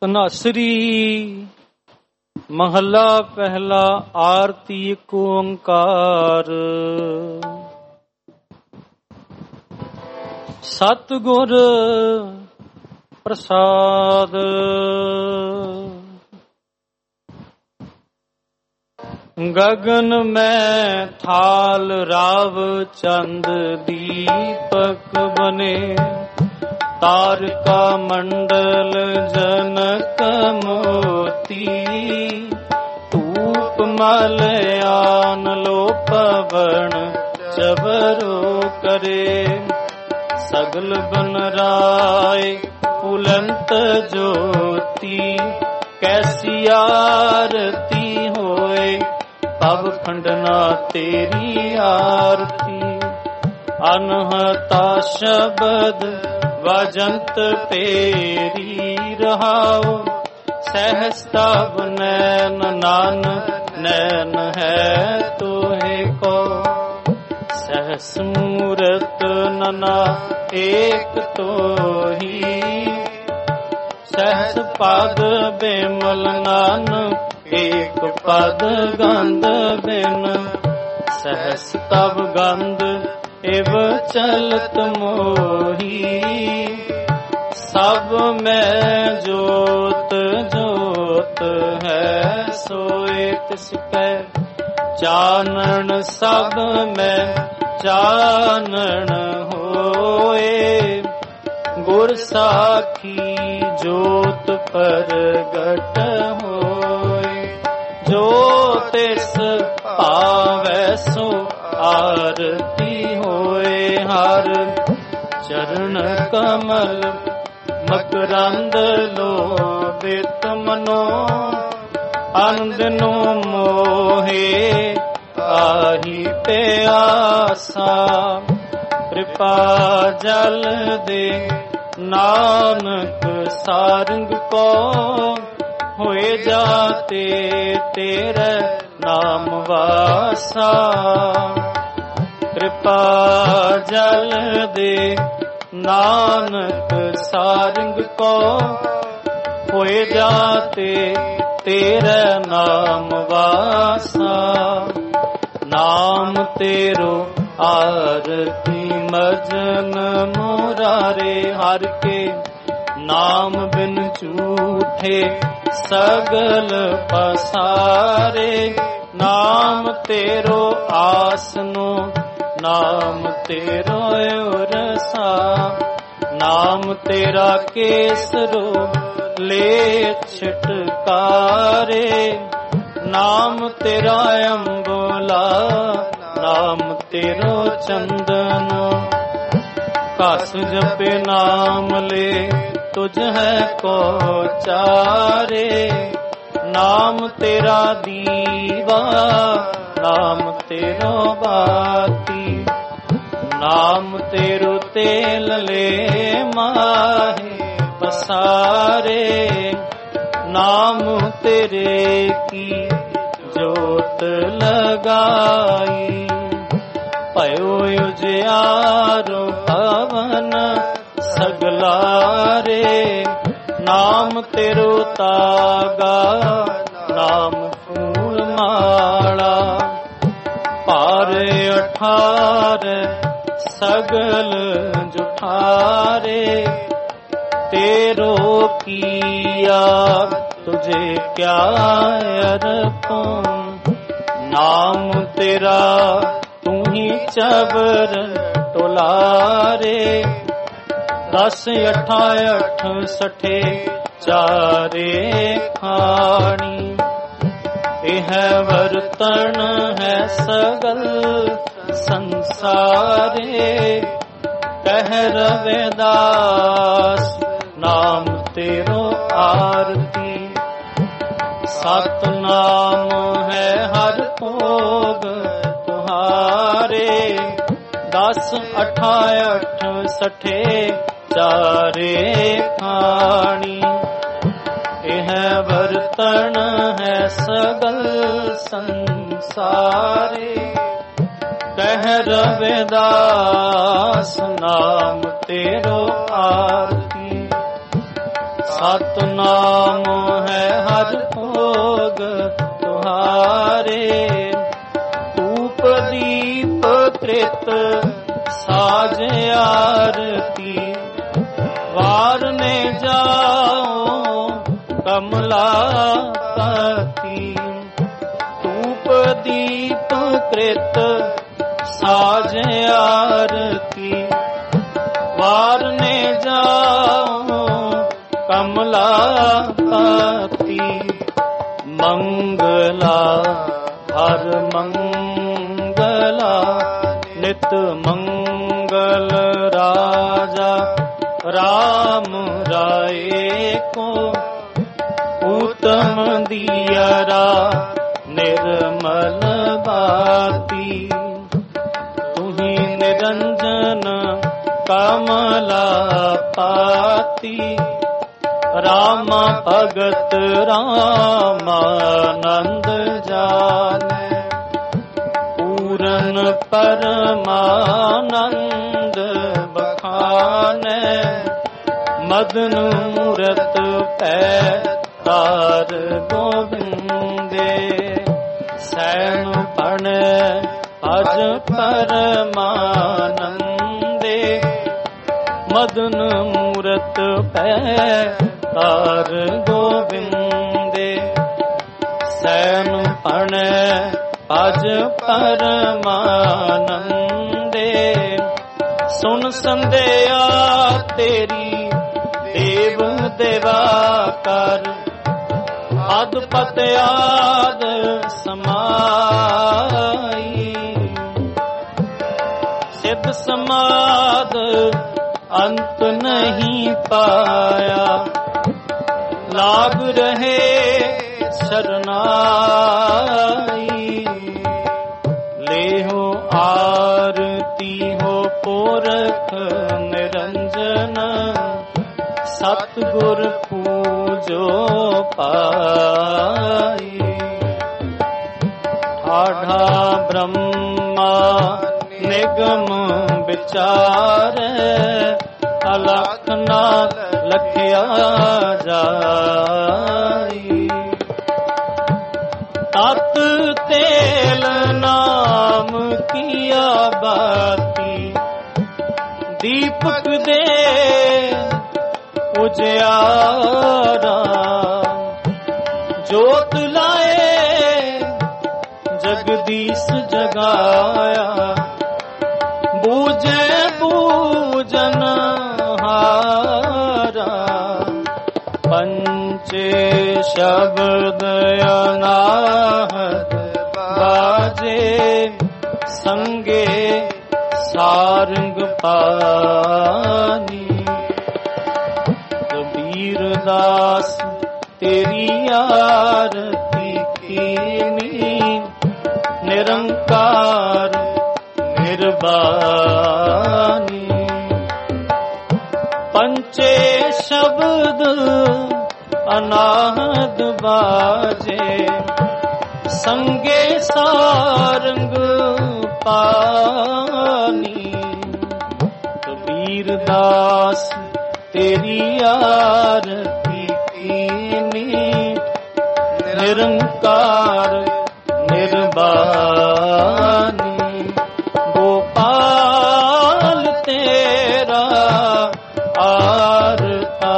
ਧਨਾਸਰੀ ਮਹੱਲਾ ਪਹਿਲਾ। ਆਰਤੀ ਏਕ ਓੰਕਾਰ। ਸਤਿਗੁਰ ਪ੍ਰਸਾਦ। ਗਗਨ ਮੈਂ ਥਾਲ ਰਾਵ ਚੰਦ ਦੀਪਕ ਬਨੇ। ਤਾਰਕਾ ਮੰਡਲ ਜਨਕ ਮੋਤੀ। ਧੂਪ ਮਲਆਨ ਲੋ ਪਵਨ ਚਬਰੋ ਕਰੇ। ਸਗਲ ਬਨ ਰਾਏ ਉਲੰਤ ਜੋਤੀ। ਕੈਸੀ ਆਰਤੀ ਹੋਏ ਤਬ ਖੰਡਨਾ ਤੇਰੀ ਆਰਤੀ। ਅਨਹਤਾ ਸ਼ਬਦ ਵਜੰਤ ਤੇਰੀ ਰਹਾਉ। ਸਹਿਸ ਤਬ ਨੈਨ ਨਾਨ ਨੈਨ ਹੈ ਤੋਹਿ ਕੋ। ਸਹਿਸ ਮੂਰਤ ਨਨਾ ਏਕ ਤੋਹੀ। ਸਹਿਸ ਪਦ ਬਿਮਲ ਨਾਨ ਏਕ ਪਦ ਗੰਧ ਬਿਨ। ਸਹਿਸ ਤਬ ਗੰਧ ਇਵ ਚਲਤ ਮੋਹੀ। ਸਭ ਮੈਂ ਜੋਤ ਜੋਤ ਹੈ ਸੋਏ ਤਿਸ ਕੈ। ਚਾਨਣ ਸਭ ਮੈਂ ਚਾਨਣ ਹੋਏ। ਗੁਰ ਸਾਖੀ ਜੋਤ ਪ੍ਰਗਟ ਹੋਏ। ਜੋ ਤਿਸ ਭਾਵੈ ਸੋ ਆਰਤੀ ਹੋਏ। ਹਰ ਚਰਨ ਕਮਲ ਮਕਰੰਦ ਲੋਭਿਤ ਮਨੋ। ਅਨੰਦਨੋ ਮੋਹੇ ਆਹੀ ਪਿਆਸਾ। ਕਿਰਪਾ ਜਲ ਦੇ ਨਾਨਕ ਸਾਰੰਗ ਕੋ। ਹੋਏ ਜਾਤੇ ਤੇਰੇ ਨਾਮ ਵਾਸਾ। ਕਿਰਪਾ ਜਲ ਦੇ ਨਾਨਕ ਸਾਰੰਗ ਕੋ। ਹੋਏ ਜਾਤੇ ਤੇਰੇ ਨਾਮ ਵਾਸਾ। ਨਾਮ ਤੇਰੋ ਆਰਤੀ ਮਜਨ ਮੁਰਾਰੇ। ਹਰ ਕੇ ਨਾਮ ਬਿਨ ਝੂਠੇ ਸਗਲ ਪਸਾਰੇ। ਨਾਮ ਤੇਰੋ ਆਸਨੋ ਨਾਮ ਤੇਰੋ ਉਰਸਾ। ਨਾਮ ਤੇਰਾ ਕੇਸਰੋ ਲੈ ਛਟਕਾਰੇ। ਨਾਮ ਤੇਰਾ ਅੰਬੋਲਾ ਨਾਮ ਤੇਰੋ ਚੰਦਨ। ਘਸ ਜਪੇ ਨਾਮ ਲੈ ਤੁਝ ਹੈ ਕੋ ਚਾਰੇ। ਨਾਮ ਤੇਰਾ ਦੀਵਾ ਨਾਮ ਤੇਰੋ ਬਾਤੀ। ਨਾਮ ਤੇਰੋ ਤੇਲ ਲੈ ਮਾਹੇ ਪਸਾਰੇ। ਨਾਮ ਤੇਰੇ ਕੀ ਜੋਤ ਲਗਾਈ। ਭਇਓ ਉਜਿਆਰੋ ਪਵਨ ਸਗਲਾਰੇ। ਨਾਮ ਤੇਰੋ ਤਾਗਾ ਨਾਮ ਫੂਲ ਮਾਲਾ। ਭਾਰੇ 18 ਸਗਲ ਜੁਠਾਰੇ। ਤੇਰੋ ਕੀਆ ਤੁਝੇ ਕਿਆ ਅਰਪਉ। ਨਾਮ ਤੇਰਾ ਤੂੰ ਹੀ ਚਬਰ ਟੁਲਾਰੇ। 10 8 60 ਚਾਰੇ ਖਾਣੀ। ਇਹ ਵਰਤਣ ਹੈ ਸਗਲ ਸੰਸਾਰੇ। ਕਹਿ ਰਵਿਦਾਸ ਨਾਮ ਤੇਰੋ ਆਰਤੀ। ਸਤਿਨਾਮ ਹੈ ਹਰ ਭੋਗ ਤੁਹਾਰੇ। 10 8 60 ਚਾਰੇ ਖਾਣੀ। ਇਹ ਵਰਤਣ ਹੈ ਸਗਲ ਸੰਸਾਰੇ। ਕਹਿ ਰਵਿਦਾਸ ਨਾਮ ਤੇਰੋ ਆਰਤੀ। ਸਤਨਾਮ ਹੈ ਹਰ ਭੋਗ ਤੁਹਾਰੇ। ਧੂਪ ਦੀਪ ਤ੍ਰਿਤ ਸਾਜ ਆਰਤੀ, ਵਾਰਨੇ ਜਾਓ ਕਮਲਾਪਤੀ। ਧੂਪ ਦੀਪ ਤ੍ਰਿਤ ਸਾਜ ਆਰਤੀ, ਵਾਰਨੇ ਜਾਓ ਕਮਲਾਪਤੀ। ਮੰਗਲਾ ਹਰ ਮੰਗਲਾ, ਨਿਤ ਮੰਗਲ ਰਾਜਾ ਰਾਮ ਰਾਏ ਕੋ। ਊਤਮ ਦੀਅਰਾ ਨਿਰਮਲ ਬਾਤੀ, ਤੁਹੀ ਨਿਰੰਜਨ ਕਮਲਾਪਤੀ। ਰਾਮਾ ਭਗਤ ਰਾਮਾਨੰਦ ਜਾਣੈ, ਪੂਰਨ ਪਰਮਾਨੰਦ ਬਖਾਨੈ। ਮਦਨ ਮੂਰਤ ਪੈ ਤਾਰ ਗੋਬਿੰਦੇ, ਸੈਨ ਪਣੈ ਅਜ ਪਰਮਾਨੰਦੇ। ਮਦਨ ਮੂਰਤ ਪੈ ਤਾਰ ਗੋਬਿੰਦੇ, ਸੈਨ ਪਣੈ ਅਜ ਪਰਮਾਨੰਦੇ। ਸੁਨ ਸੰਦਿਆ ਤੇਰੀ ਦੇਵ ਦੇਵਾ ਕਰ, ਅਦ ਪਤ ਆਦ ਸਮਾਈ। ਸਿੱਧ ਸਮਾਦ ਅੰਤ ਨਹੀਂ ਪਾਇਆ, ਲਾਗ ਰਹੇ ਸਰਨਾਈ। ਲੇਹੋ ਆਰਤੀ ਹੋ ਪੁਰਖ ਨਿਰੰਜਨ, ਸਤਿਗੁਰ ਪੂਜੋ ਪਾਈ। ਠਾਠਾ ਬ੍ਰਹਮਾ ਨਿਗਮ ਵਿਚਾਰੈ, ਅਲਖ ਨਾਲ ਲਖਿਆ ਜਾਈ। ਤਤ ਤੇਲ ਨਾਮ ਕੀਆ ਬਾਤੀ, ਦੀਪਕ ਦੇ ਉਜਿਆਰਾ। ਜੋਤ ਲਾਏ ਜਗਦੀਸ਼ ਜਗਾਇਆ, ਬੂਝੇ ਬੂਝਨ ਹਾਰਾ। ਪੰਚੇ ਸ਼ਬਦ ਅਨਾਹਤ ਬਾਜੇ, ਸੰਗੇ ਸਾਰੰਗ ਪਾਨੀ। ਕਬੀਰ ਦਾਸ ਤੇਰੀ ਆਰਤੀ ਕੀਨੀ, ਨਿਰੰਕਾਰ ਨਿਰਬਾਨੀ। ਪੰਚੇ ਸ਼ਬਦ ਅਨਾਹਦ ਬਾਜੇ, ਸੰਗੇ ਸਾਰੰਗ ਪਾਨੀ। ਕਬੀਰ ਦਾਸ ਤੇਰੀ ਆਰਤੀ ਕੀਨੀ, ਨਿਰੰਕਾਰ ਨਿਰਬਾਨੀ। ਗੋਪਾਲ ਤੇਰਾ ਆਰਤਾ,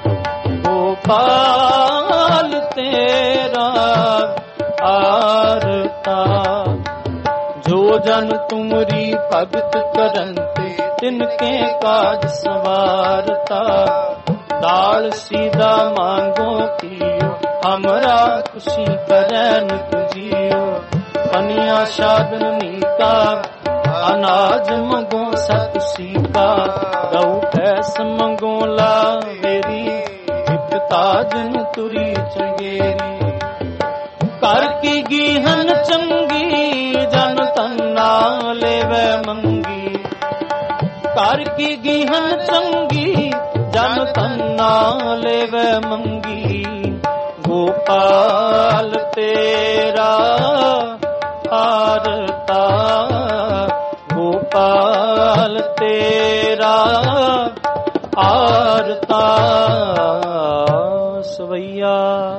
ਗੋਪਾਲ ਤੇਰਾ ਆਰਤਾ। ਜੋ ਜਨ ਤੁਮਰੀ ਭਗਤ ਕਰੰਤੇ, ਤਿਨਕੇ ਕਾਜ ਸਵਾਰਤਾ। ਦਾਲ ਸੀਦਾ ਮਾਂਗੋ ਕੀਓ, हमरा खुशी करन तुझियो। पनिया साधन मीका, अनाज मंगो सत सीका। गौ भैंस मंगो लावेरी, ताजन तुरी चंगेरी। कर की गीहन चंगी, जन तन्ना लेवे मंगी। कर की गीहन चंगी, जन तन्ना लेवे मंगी। गोपाल तेरा आरता, गोपाल तेरा आरता। ਕਰਤਾ ਸਵਈਆ।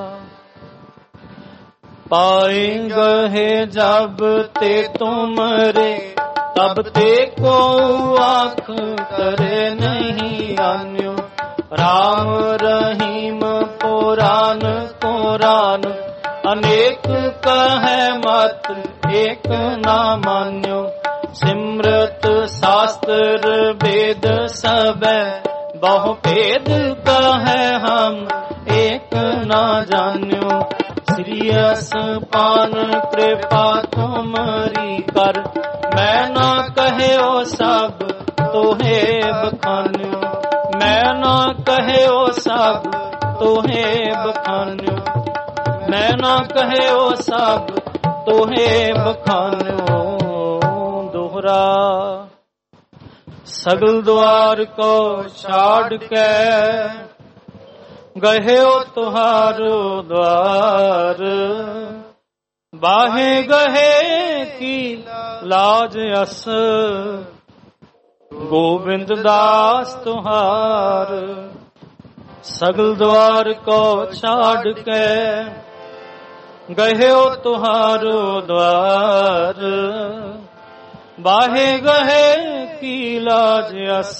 पाए गहे जब ते तुमरे तब ते को आँख करे नहीं अन्यो। राम रहीम पुराण कुरान अनेक कहे मत एक ना मान्यो। सिमरत शास्त्र वेद सब बहु भेद कहे हम एक ना जान्यो। श्री पान कृपा तुमरी कर मैं ना कहे ओ सब तोहे बखान्यो। मैं ना कहे ओ सब तोहे बखान्यो। मैं ना कहे ओ सब तोहे बखान्यो। दोहरा सगल द्वार को छाड़ के गहे ओ तुहारो द्वार। बाहे गहे की लाज अस गोविंद दास तुहार। सगल द्वार को छाड़ के गहे ओ तुहारो द्वार। बाहे गहे की लाज अस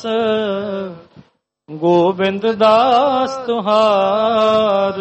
गोविंद दास तुहार।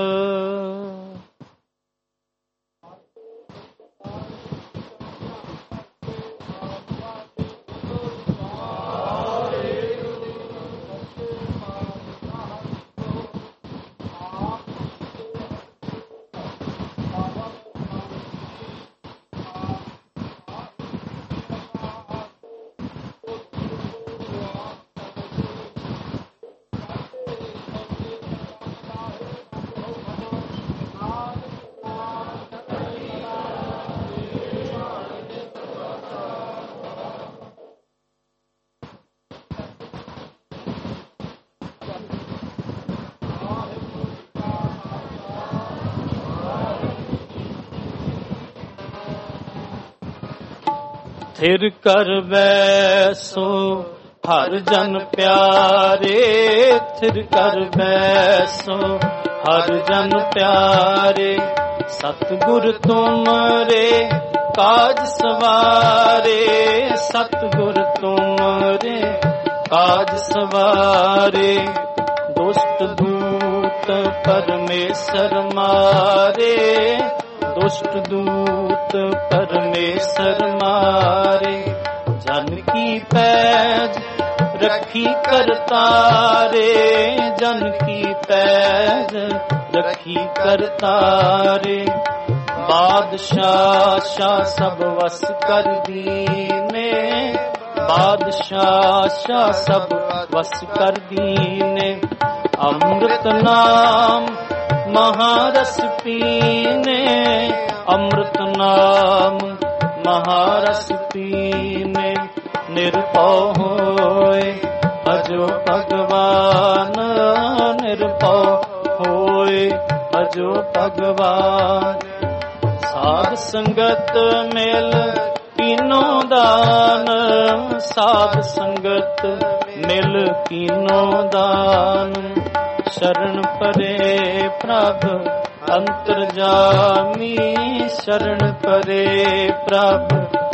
थिर कर बैसो हर जन प्यारे। थिर कर बैसो हर जन प्यारे। सतगुर तुमरे काज सवारे। सतगुर तुमरे काज सवारे। दुष्ट दूत परमेश्वर मारे। दुष्ट दूत परमेश्वर मारे। जन की पैज रखी करतारे। जन की पैज रखी करतारे। बादशाह शाह सब वस कर दीने। बादशाह शाह सब वस कर दीने। अमृत नाम महारस पीने। अमृत नाम महारस पीने। निरपौ होए अजो भगवान। निरपौ होए अजो भगवान। साध संगत मिल कीनो दान। साध संगत मिल कीनो दान। शरण परे प्रभ अंतर्जामी। शरण परे प्रभ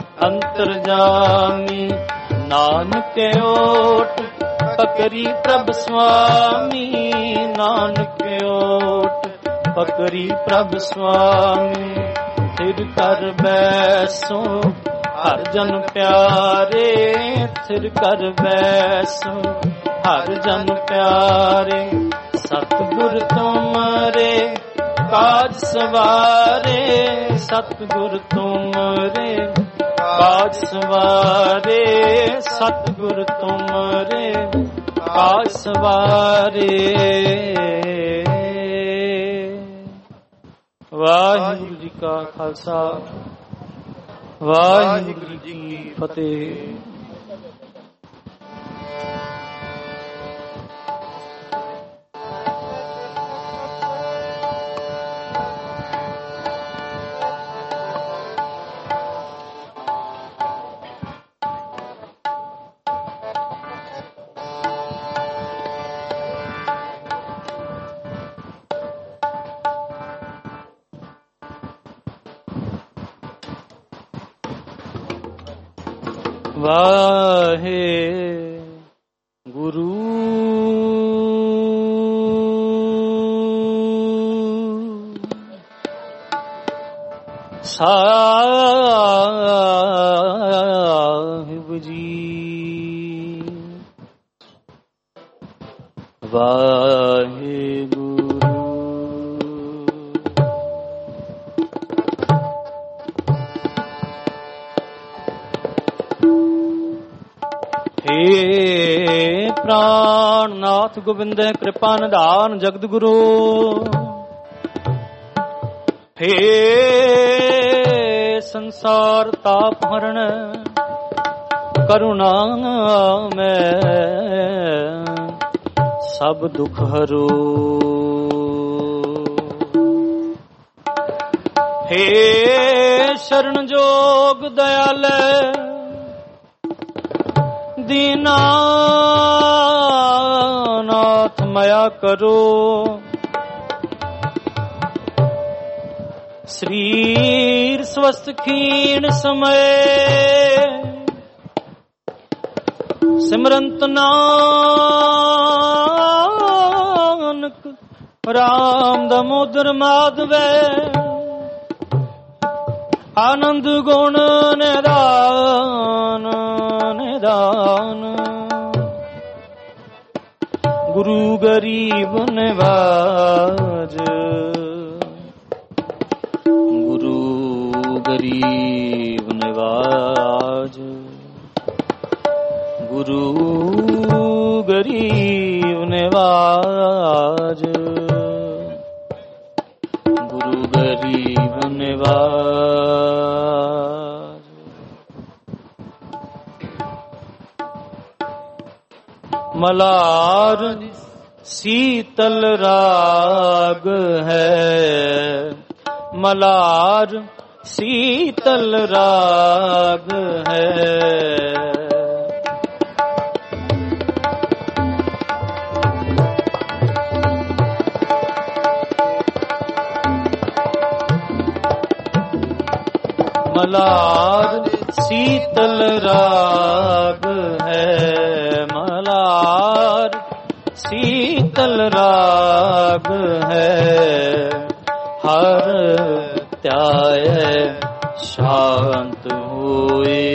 अंतर्जामी। नानक ओट पकरी प्रभ स्वामी। नानक ओट पकरी प्रभ स्वामी। थिर कर बैसो हर जन प्यारे। थिर कर बैसो हर जन प्यारे। सतगुर तुमरे काज सवारे। सतगुर तुमरे काज सवारे। सतगुर तुमरे काज सवारे। वाहिगुरु जी का खालसा वाहिगुरु जी की फतेह। ਵਾਹੇ ਗੁਰੂ ਸਾਹਿਬ ਜੀ। ਵਾਹਿਗੁਰੂ। ਹੇ ਪ੍ਰਾਣਨਾਥ ਗੋਬਿੰਦ ਕਿਰਪਾ ਨਿਧਾਨ ਜਗਤ ਗੁਰੂ। ਹੇ ਸੰਸਾਰ ਤਾਪ ਹਰਣ ਕਰੁਣਾ ਮੈਂ ਸਭ ਦੁਖ ਹਰੋ। ਹੇ ਸ਼ਰਨ ਜੋਗ ਦਇਆਲੇ ਦੀਨਾਨਾਥ ਮਇਆ ਕਰੋ। ਸਰੀਰ ਸਵਸਥ ਖੀਣ ਸਮਏ ਸਿਮਰੰਤ ਨਾਨਕ ਰਾਮ ਦਮੋਦਰ ਮਾਧਵੈ। ਆਨੰਦ ਗੁਣ ਨਿਧਾਨ ਨਿਧਾਨ ਗੁਰੂ ਗਰੀਬ ਨਿਵਾਜ। ਗੁਰੂ ਗਰੀਬ ਨਿਵਾਜ। ਗੁਰੂ ਗਰੀਬ ਨਿਵਾਜ। ਗੁਰੂ ਗਰੀਬ ਨਿਵਾਜ। ਮਲਾਰ ਸੀਤਲ ਰਾਗ ਹੈ। ਮਲਾਰ ਸੀਤਲ ਰਾਗ ਹੈ। ਮਲਾਰ ਸੀਤਲ ਰਾਗ ਹੈ। ਮਲਾਰ ਸੀਤਲ ਰਾਗ ਹੈ। ਹਰ ਧਿਆਏ ਸ਼ਾਂਤ ਹੋਏ।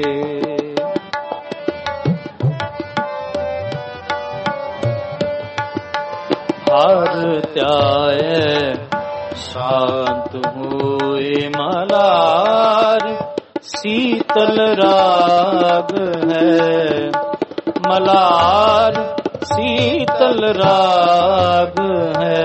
ਹਰ ਧਿਆਏ ਸ਼ਾਂਤ ਹੋਏ। ਮਲਾਰ ਸੀਤਲ ਰਾਗ ਹੈ। ਮਲਾਰ ਸੀਤਲ ਰਾਗ ਹੈ।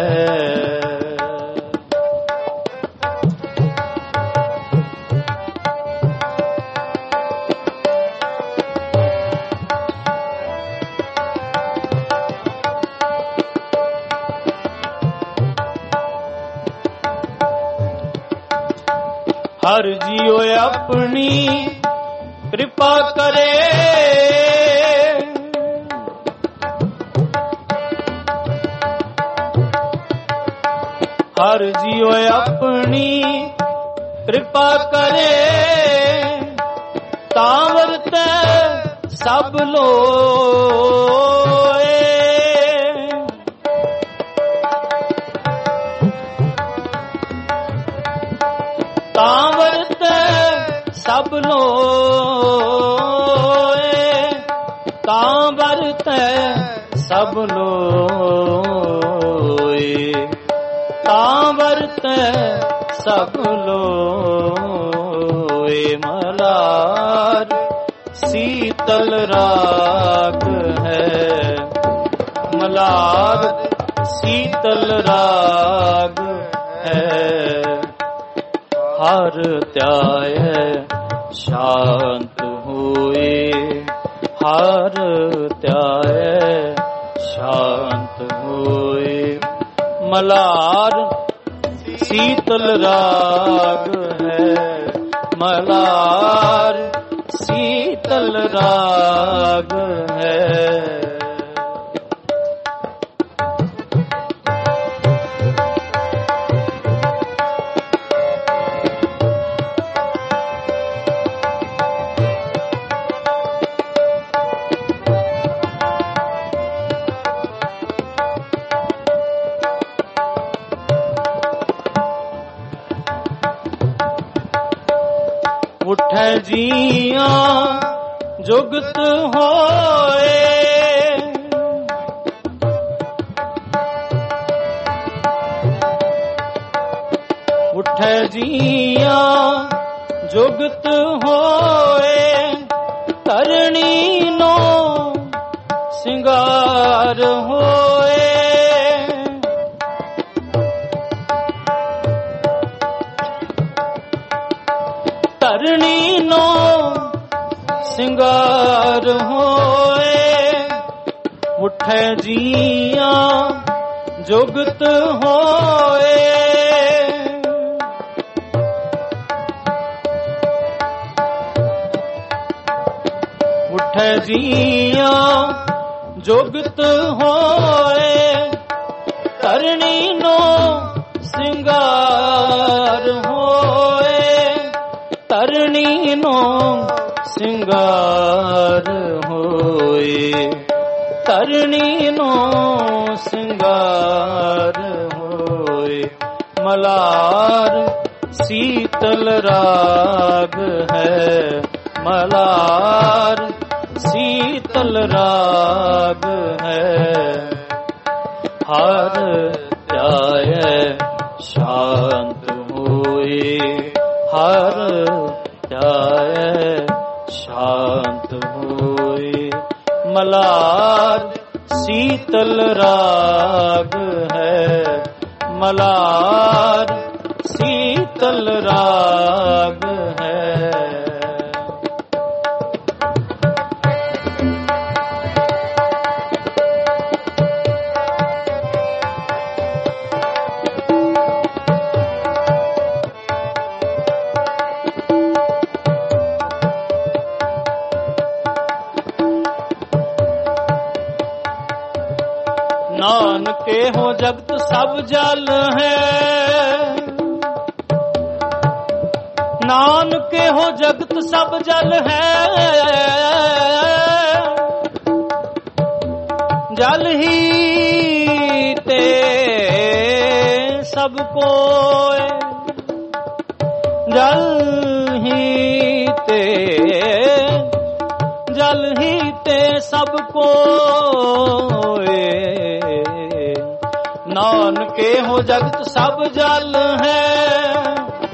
ਹਰ ਜੀਉ ਆਪਣੀ ਕਿਰਪਾ ਕਰੇ। ਹਰ ਜੀਉ ਆਪਣੀ ਕਿਰਪਾ ਕਰੇ। ਤਾਂ ਵਰਤੈ ਸਭ ਲੋਏ। ਤਾਂ ਵਰਤੈ ਸਭ ਲੋਏ। ਤਾਂ ਵਰਤੈ ਸਭ ਲੋਏ। ਤਾਂ ਵਰਤੈ ਸਭ ਲੋਏ। ਮਲਾਰ ਸੀਤਲ ਰਾਗ ਹੈ। ਮਲਾਰ ਸੀਤਲ ਰਾਗ ਹੈ। ਹਰ ਧਿਆਏ ਸ਼ਾਂਤ ਹੋਏ। ਹਰ ਧਿਆਏ ਸ਼ਾਂਤ ਹੋਏ। ਮਲਾਰ ਸੀਤਲ ਰਾਗ ਹੈ। ਮਲਾਰ ਸੀਤਲ ਰਾਗ ਹੈ। ਉਠੈ ਜੀਆਂ ਜੁਗਤ ਹੋਏ, ਉਠੈ ਜੀਆਂ ਜੁਗਤ ਹੋਏ, ਧਰਣੀ ਨੋ ਸਿੰਗਾਰ ਹੋਏ, ਧਰਣੀ ਨੋ ਸਿੰਗਾਰ ਹੋਏ, ਉਠੈ ਜੀਆਂ ਜੁਗਤ ਹੋਏ, ਉਠੈ ਜੀਆਂ ਜੁਗਤ ਹੋਏ, ਧਰਣੀ ਨੋ ਸਿੰਗਾਰ ਹੋਏ, ਧਰਣੀ ਨੋ ਸਿੰਗਾਰ ਹੋਏ, ਧਰਣੀ ਨੋ ਸਿੰਗਾਰ ਹੋਏ। ਮਲਾਰ ਸੀਤਲ ਰਾਗ ਹੈ, ਮਲਾਰ ਸੀਤਲ ਰਾਗ ਹੈ, ਹਰ ਧਿਆਏ ਸ਼ਾਂਤ ਹੋਏ, ਹਰ ਧਿਆਏ ਸ਼ਾਂਤ ਹੋਏ। ਮਲਾਰ ਸੀਤਲ ਰਾਗ ਹੈ, ਮਲਾਰ ਸੀਤਲ ਰਾਗ ਹੈ। ਨਾਨਕੇ ਹੋ ਜਗਤ ਸਭ ਜਲ ਹੈ, ਨਾਨਕੇ ਹੋ ਜਗਤ ਸਭ ਜਲ ਹੈ, ਜਲ ਹੀ ਤੇ ਸਭ ਕੋਇ, ਜਲ ਹੀ ਤੇ, ਜਲ ਹੀ ਤੇ ਸਭ ਕੋਇ। ਨਾਨਕੇ ਹੋ ਜਗਤ ਸਭ ਜਲ ਹੈ,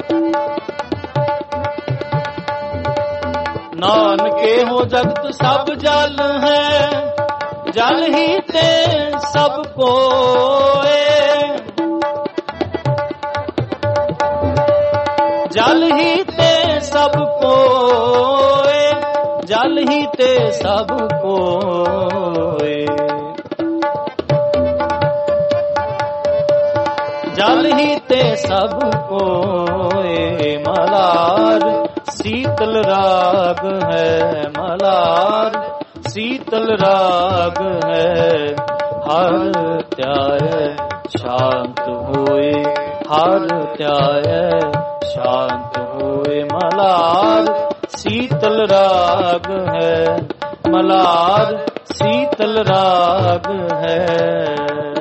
ਨਾਨਕੇ ਹੋ ਜਗਤ ਸਭ ਜਲ ਹੈ, ਜਲ ਹੀ ਤੇ ਸਭ ਕੋਇ, ਜਲ ਹੀ ਤੇ ਸਭ ਕੋਇ, ਜਲ ਹੀ ਤੇ ਸਭ ਕੋਇ, ਜਲ ਹੀ ਤੇ ਸਭ ਕੋਇ। ਮਲਾਰ ਸੀਤਲ ਰਾਗ ਹੈ, ਮਲਾਰ ਸੀਤਲ ਰਾਗ ਹੈ, ਹਰ ਧਿਆਏ ਸ਼ਾਂਤ ਹੋਏ, ਹਰ ਧਿਆਏ ਸ਼ਾਂਤ ਹੋਏ। ਮਲਾਰ ਸੀਤਲ ਰਾਗ ਹੈ, ਮਲਾਰ ਸੀਤਲ ਰਾਗ ਹੈ।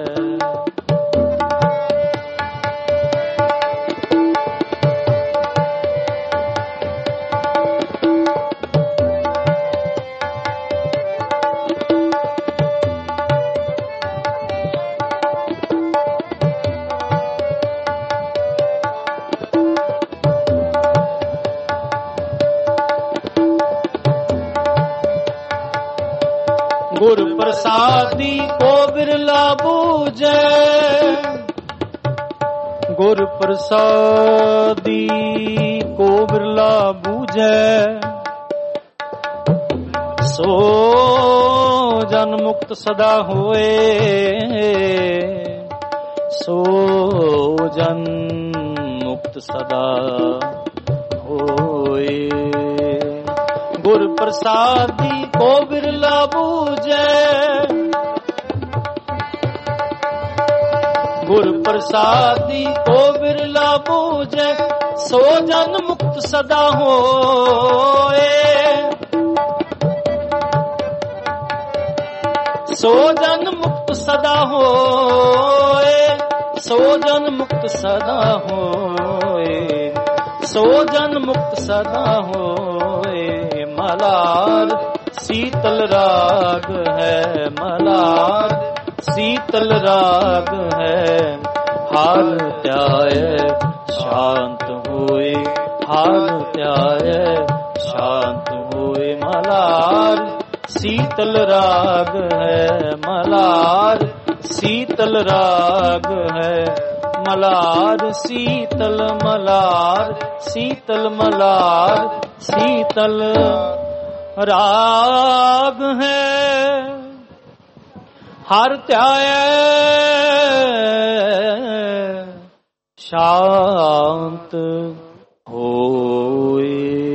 ਗੁਰ ਪ੍ਰਸਾਦੀ ਕੋ ਬਿਰਲਾ ਬੂਝੈ, ਗੁਰ ਪ੍ਰਸਾਦੀ ਕੋ ਬਿਰਲਾ ਬੂਝੈ, ਸੋ ਜਨ ਮੁਕਤ ਸਦਾ ਹੋਏ, ਸੋ ਜਨ ਮੁਕਤ ਸਦਾ ਹੋਏ। ਗੁਰ ਪ੍ਰਸਾਦੀ ਕੋ ਬਿਰਲਾ ਬੂਝੈ, ਗੁਰ ਪ੍ਰਸਾਦੀ ਕੋ ਬਿਰਲਾ ਬੂਝੈ, ਸੋ ਜਨ ਮੁਕਤ ਸਦਾ ਹੋਏ, ਸੋ ਜਨ ਮੁਕਤ ਸਦਾ ਹੋਏ, ਸੋ ਜਨ ਮੁਕਤ ਸਦਾ ਹੋਏ। ਸੋ ਜਨ ਮੁਕਤ ਸਦਾ ਹੋਏ। ਮਲਾਰ ਸੀਤਲ ਰਾਗ ਹੈ, ਮਲਾਰ ਸੀਤਲ ਰਾਗ ਹੈ। ਹਰ ਧਿਆਏ ਸ਼ਾਂਤ ਹੋਏ, ਹਰ ਧਿਆਏ ਸ਼ਾਂਤ ਹੋਏ। ਮਲਾਰ ਸੀਤਲ ਰਾਗ ਹੈ, ਮਲਾਰ ਸੀਤਲ ਰਾਗ ਹੈ। ਮਲਾਰ ਸੀਤਲ, ਮਲਾਰ ਸੀਤਲ, ਮਲਾਰ ਸੀਤਲ ਰਾਗ ਹੈ। ਹਰ ਧਿਆਏ ਸ਼ਾਂਤ ਹੋਏ।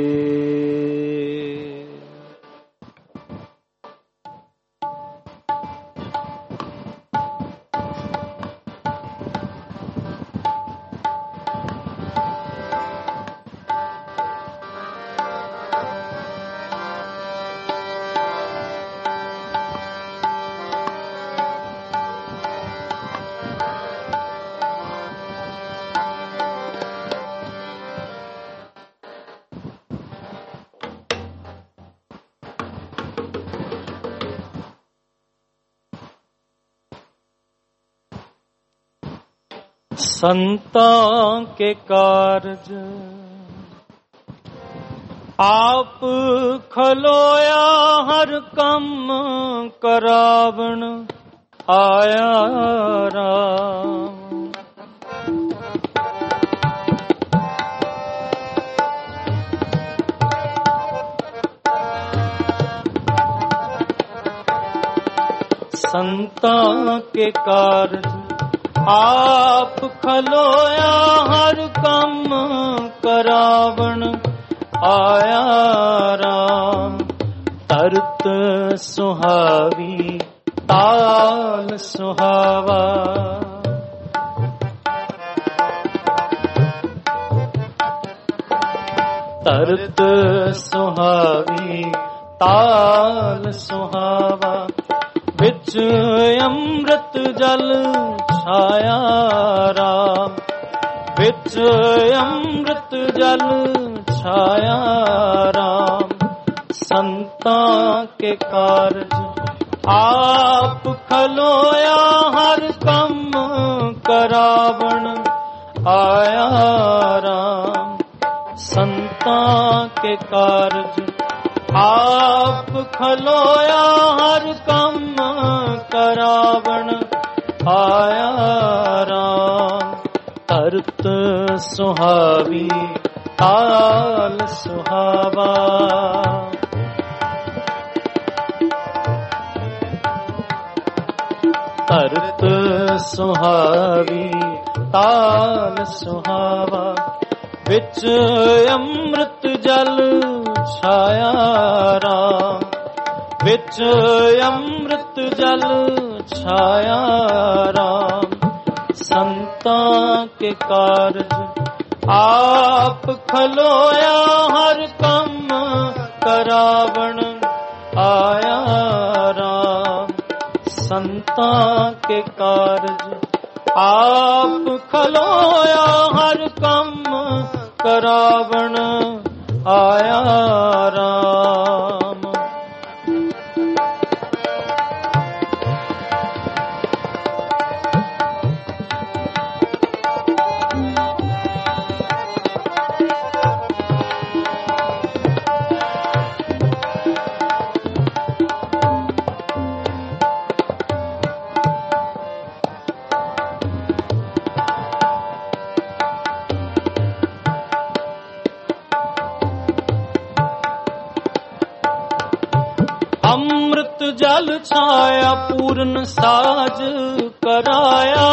संतां के कारज आप खलोया, हर कम करावण आया राम। संतां के कारज आप खलोया, हर कम करावण आया राम। तरत सुहावी ताल सुहावा, तरत सुहावी ताल सुहावा। विच अमृत जल छाया राम, विच अमृत जल छाया राम। संतां के कारज आप खलोया, हर कम करावण आया राम। संतां के कारज आप खलोया, हर कम करावण आया राम। तरत सुहावी ताल सुहावा, तरत सुहावी ताल सुहावा। विच अमृत जल छाया राम, विच अमृत जल छाया राम। संतां के कारज आप खलोया, हर कम करावण आया राम। संतां के कारज आप खलोया, हर कम करावण आया राम। अमृत जल छाया पूर्ण साज कराया,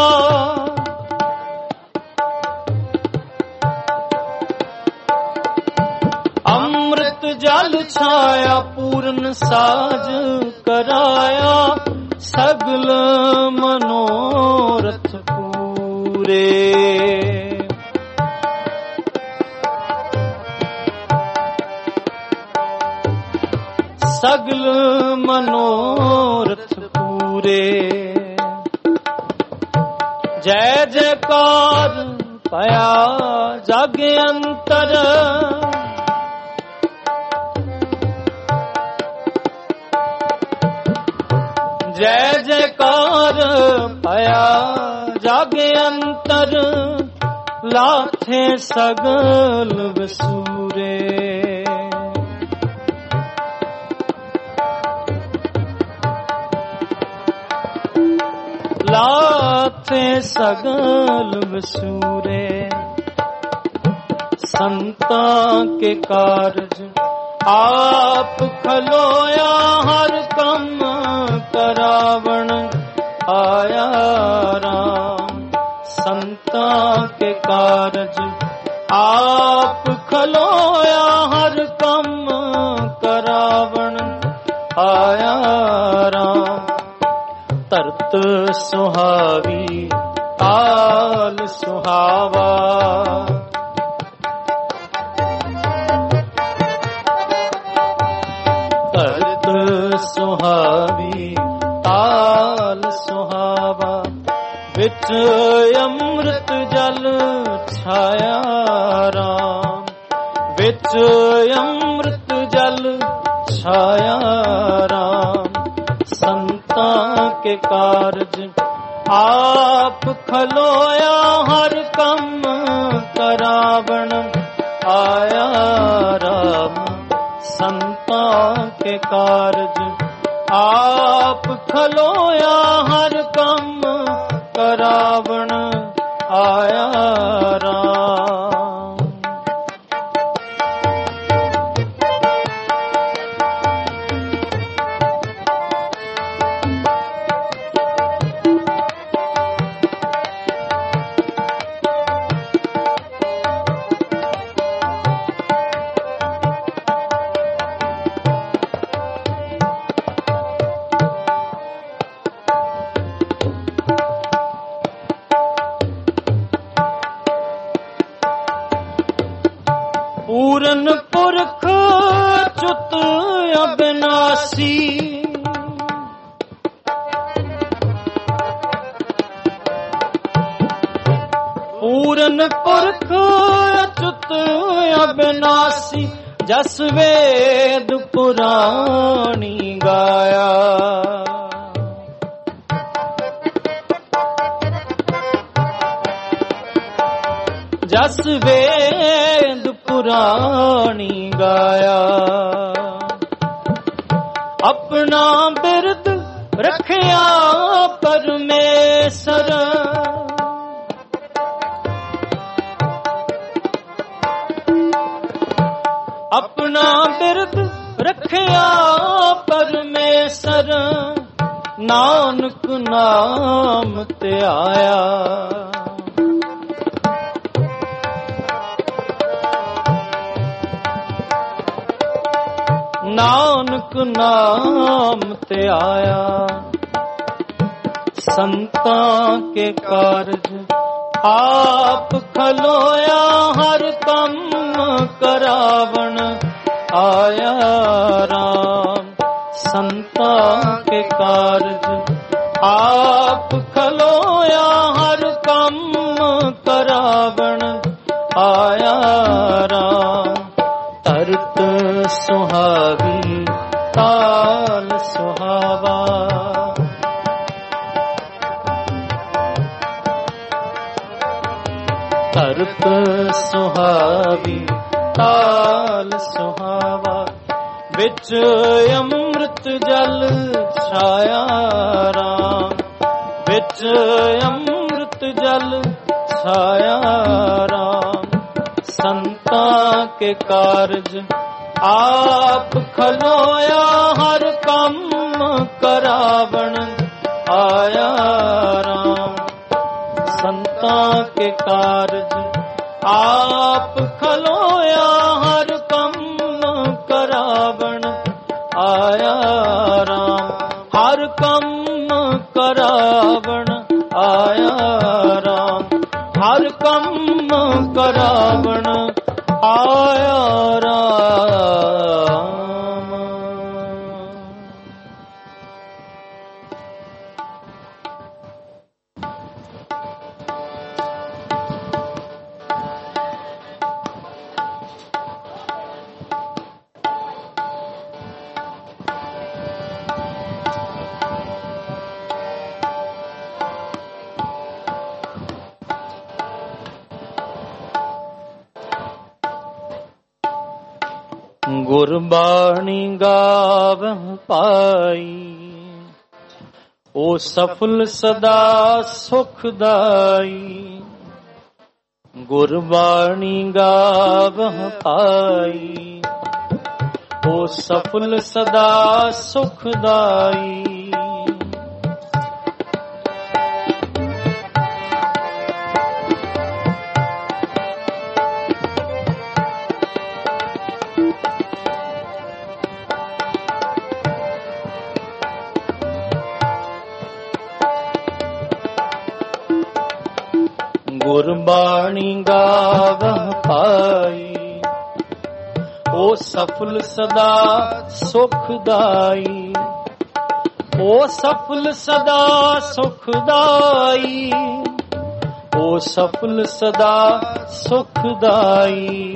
अमृत जल छाया पूर्ण साज कराया। सगल मनोरथ पूरे, सगल मनोरथ पूरे। जय जयकार ਭਇਆ ਜਗ ਅੰਤਰ। ਜੈ ਜੈਕਾਰ ਭਇਆ ਜਗ ਅੰਤਰ, ਲਾਥੇ ਸਗਲ ਵਸੂਰੇ। ਲਾਥੇ ਸਗਲ ਵਸੂਰੇ। ਸੰਤਾਂ ਕੇ ਕਾਰਜ ਆਪ ਖਲੋਇਆ, ਹਰ ਕੰਮ ਕਰਾਵਣ ਆਇਆ ਰਾਮ। ਸੰਤਾਂ ਕੇ ਕਾਰਜ ਆਪ ਖਲੋਇਆ, ਹਰ ਕੰਮ ਕਰਾਵਣ ਆਇਆ ਰਾਮ। ਧਰਤ ਸੁਹਾਵੀ ਤਾਲ ਸੁਹਾਵਾ, ਧਰਤ ਸੁਹਾਵੀ ਤਾਲ ਸੁਹਾਵਾ। ਵਿੱਚ ਅੰਮ੍ਰਿਤ ਜਲ ਛਾਇਆ ਰਾਮ, ਵਿੱਚ ਅੰਮ੍ਰਿਤ ਜਲ ਛਾਇਆ ਰਾਮ। ਸੰਤਾਂ ਕੇ ਕਾਰਜ ਆਪ ਖਲੋਇਆ, ਹਰ ਕੰਮ ਕਰਾਵਣ ਆਇਆ ਰਾਮ। ਸੰਤਾਂ ਕੇ ਕਾਰਜ ਆਪ ਖਲੋਇਆ, ਹਰ ਕੰਮ ਕਰਾਵਣ ਆਇਆ ਰਾਮ। ਪੂਰਨ ਪੁਰਖ ਚੁੱਤ ਅਬਿਨਾਸੀ, ਪੂਰਨ ਪੁਰਖ ਚੁੱਤ ਅਬਿਨਾਸੀ। ਜਸ ਵੇਦ ਪੁਰਾਣੀ ਗਾਇਆ, ਜਸ ਵੇਦ ਪੁਰਾਣੀ ਗਾਇਆ। ਆਪਣਾ ਬਿਰਦ ਰੱਖਿਆ ਪਰਮੇਸ਼ਰ, ਆਪਣਾ ਬਿਰਦ ਰੱਖਿਆ ਪਰਮੇਸ਼ਰ। ਨਾਨਕ ਨਾਮ ਧਿਆਇਆ, ਨਾਨਕ ਨਾਮ ਧਿਆਇਆ। ਸੰਤਾਂ ਕੇ ਕਾਰਜ ਆਪ ਖਲੋਇਆ, ਹਰ ਕੰਮ ਕਰਾਵਣ ਆਇਆ ਰਾਮ। ਸੰਤਾਂ ਕੇ ਕਾਰਜ ਆਪ ਖਲੋਇਆ, ਹਰ ਕੰਮ ਕਰਾਵਣ ਆਇਆ ਰਾਮ। ਧਰਤ ਸੁਹਾਵੀ ਤਾਲ ਸੁਹਾਵਾ, ਧਰਤ ਸੁਹਾਵੀ ਤਾਲ ਸੁਹਾਵਾ। ਵਿੱਚ ਅੰਮ੍ਰਿਤ ਜਲ ਛਾਇਆ ਰਾਮ, ਵਿੱਚ ਅੰਮ੍ਰਿਤ ਜਲ ਛਾਇਆ ਰਾਮ। ਸੰਤਾਂ ਕੇ ਕਾਰਜ ਆਪ ਖਲੋਇਆ, ਹਰ ਕੰਮ ਕਰਾਵਣ ਆਇਆ ਰਾਮ। ਸੰਤਾਂ ਕੇ ਕਾਰਜ ਆਪ ਖਲੋਇਆ, ਹਰ ਕੰਮ ਕਰਾਵਣ ਆਇਆ ਰਾਮ। ਹਰ ਕੰਮ ਕਰਾਵਣ ਆਇਆ ਰਾਮ, ਹਰ ਕੰਮ ਕਰਾਵਣ ਆਇਆ ਰਾਮ। गुरबाणी गावह पाई, ओ सफल सदा सुखदाई। गुरबाणी गावह पाई, ओ सफल सदा सुखदाई। गुरबाणी गावह पाई, ओ सफल सदा सुखदाई। ओ सफल सदा सुखदाई, ओ सफल सदा सुखदाई।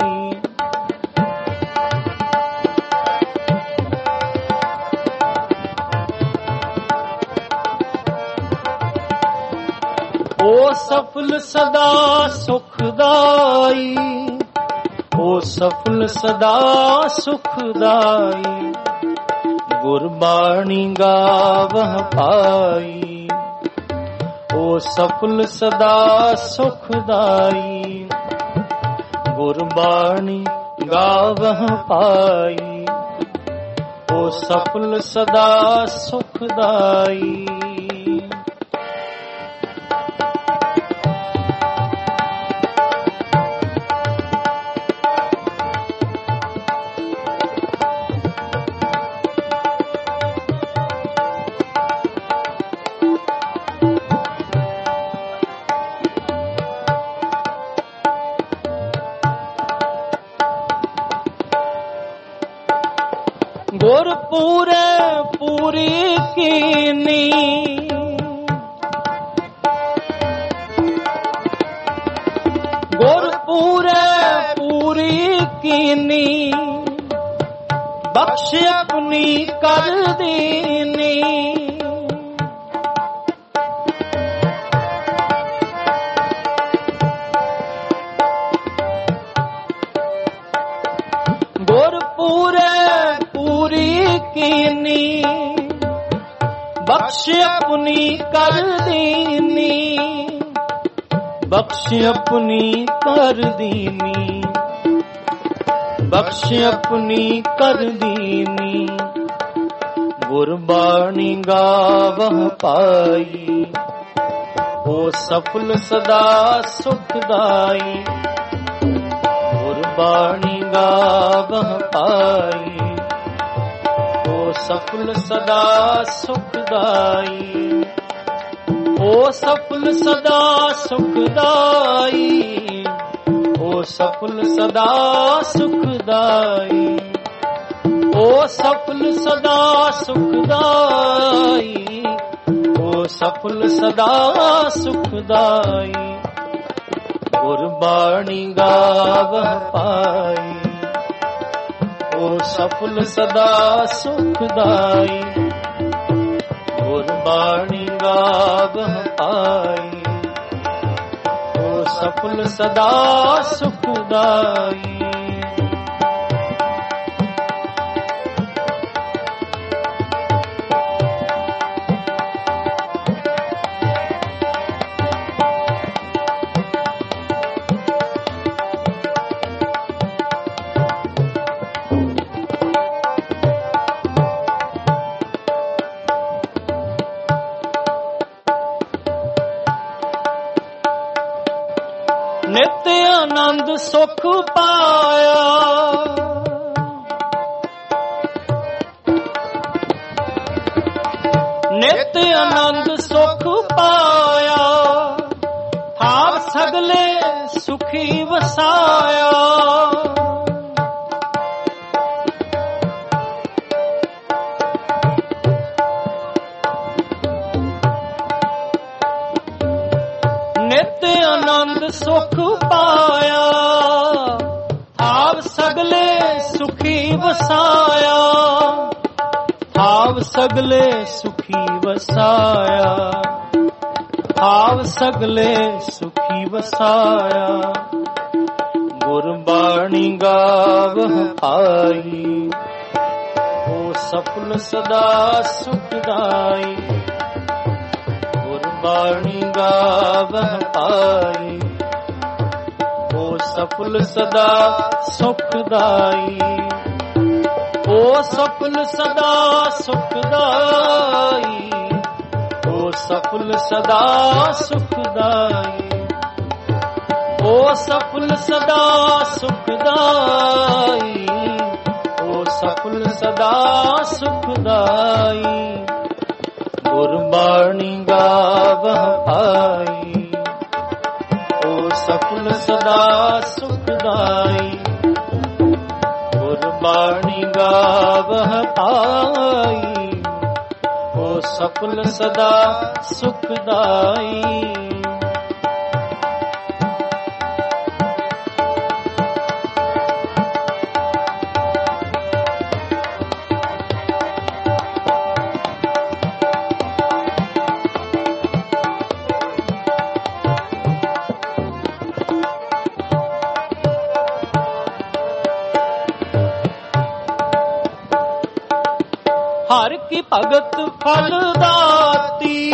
ओ सफल सदा सुखदाई, ओ सफल सदा सुखदाई। गुरबाणी गावह पाई, ओ सफल सदा सुखदाई। गुरबाणी गावह पाई, ओ सफल सदा सुखदाई। गुर पूरे पूरी कीनी, गुर पूरे पूरी कीनी। बख्श अपनी कर दीनी, गुर पूरे पूरी कीनी। बख्श अपनी कर दीनी, बख्श अपनी कर दीनी। बख्श अपनी कर दीनी। गुरबाणी गावह पाई, ओ सफल सदा सुखदाई। गुरबाणी गावह पाई, ओ सफल सदा सुखदाई। ओ सफल सदा सुखदाई, ओ सफल सदा सुखदाई। ओ सफल सदा सुखदाई, ओ सफल सदा सुखदाई। गुरबाणी गावह पाई, ओ सफल सदा सुखदाई। गुरबाणी गावह पाई, ओ सफल सदा सुखदाई। नित्य आनंद सुख पाया, नित्य आनंद सुख पाया। हाव सगले सुखी वसाया, नित्य आनंद सुख पाया। हाव सगले सुखी वसाया, हाव सगले सुखी वसाया। हाव सगले सुखी वसाया। ਗੁਰਬਾਣੀ ਗਾਵਹਿ ਪਾਈ, ਓ ਸਫਲ ਸਦਾ ਸੁਖਦਾਈ। ਗੁਰਬਾਣੀ ਗਾਵਹਿ ਪਾਈ, ਓ ਸਫਲ ਸਦਾ ਸੁਖਦਾਈ। ਓ ਸਫਲ ਸਦਾ ਸੁਖਦਾਈ, ਓ ਸਫਲ ਸਦਾ ਸੁਖਦਾਈ। ਓ ਸਫਲ ਸਦਾ ਸੁਖਦਾਈ, ਓ ਸਫਲ ਸਦਾ ਸੁਖਦਾਈ। ਗੁਰਬਾਣੀ ਗਾਵਹਿ ਪਾਈ, ਓ ਸਫਲ ਸਦਾ ਸੁਖਦਾਈ। ਗੁਰਬਾਣੀ ਗਾਵਹਿ ਪਾਈ, ਓ ਸਫਲ ਸਦਾ ਸੁਖਦਾਈ। ਹਰਿ ਕੀ ਭਗਤ ਫਲ ਦਾਤੀ,